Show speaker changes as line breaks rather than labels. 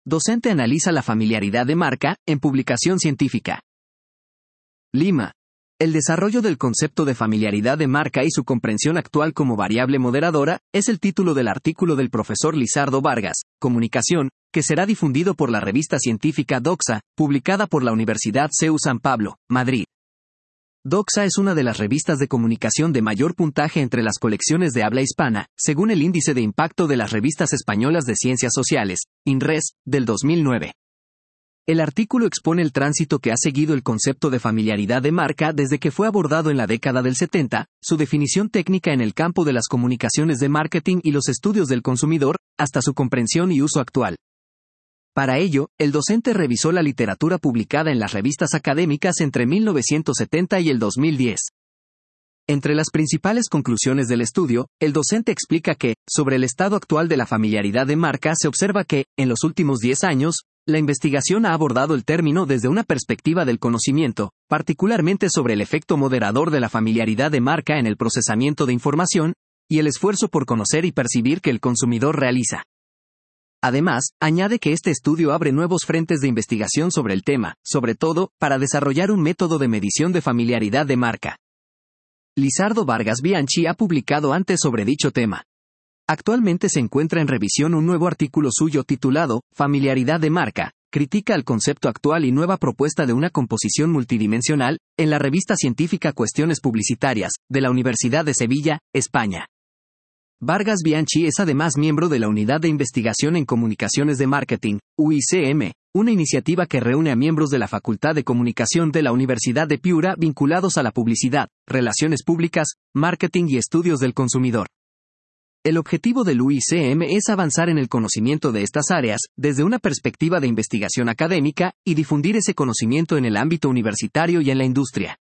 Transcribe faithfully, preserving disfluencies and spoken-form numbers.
docente analiza la familiaridad de marca, en publicación científica. Lima. El desarrollo del concepto de familiaridad de marca y su comprensión actual como variable moderadora, es el título del artículo del profesor Lizardo Vargas, Comunicación, que será difundido por la revista científica Doxa, publicada por la Universidad C E U San Pablo, Madrid. Doxa es una de las revistas de comunicación de mayor puntaje entre las colecciones de habla hispana, según el índice de impacto de las revistas españolas de ciencias sociales, INRES, del dos mil nueve. El artículo expone el tránsito que ha seguido el concepto de familiaridad de marca desde que fue abordado en la década del setenta, su definición técnica en el campo de las comunicaciones de marketing y los estudios del consumidor, hasta su comprensión y uso actual. Para ello, el docente revisó la literatura publicada en las revistas académicas entre mil novecientos setenta y el dos mil diez. Entre las principales conclusiones del estudio, el docente explica que, sobre el estado actual de la familiaridad de marca, se observa que, en los últimos diez años, la investigación ha abordado el término desde una perspectiva del conocimiento, particularmente sobre el efecto moderador de la familiaridad de marca en el procesamiento de información, y el esfuerzo por conocer y percibir que el consumidor realiza. Además, añade que este estudio abre nuevos frentes de investigación sobre el tema, sobre todo, para desarrollar un método de medición de familiaridad de marca. Lizardo Vargas Bianchi ha publicado antes sobre dicho tema. Actualmente se encuentra en revisión un nuevo artículo suyo titulado, Familiaridad de marca, critica el concepto actual y nueva propuesta de una composición multidimensional, en la revista científica Cuestiones Publicitarias, de la Universidad de Sevilla, España. Vargas Bianchi es además miembro de la Unidad de Investigación en Comunicaciones de Marketing, U I C M, una iniciativa que reúne a miembros de la Facultad de Comunicación de la Universidad de Piura vinculados a la publicidad, relaciones públicas, marketing y estudios del consumidor. El objetivo del U I C M es avanzar en el conocimiento de estas áreas, desde una perspectiva de investigación académica, y difundir ese conocimiento en el ámbito universitario y en la industria.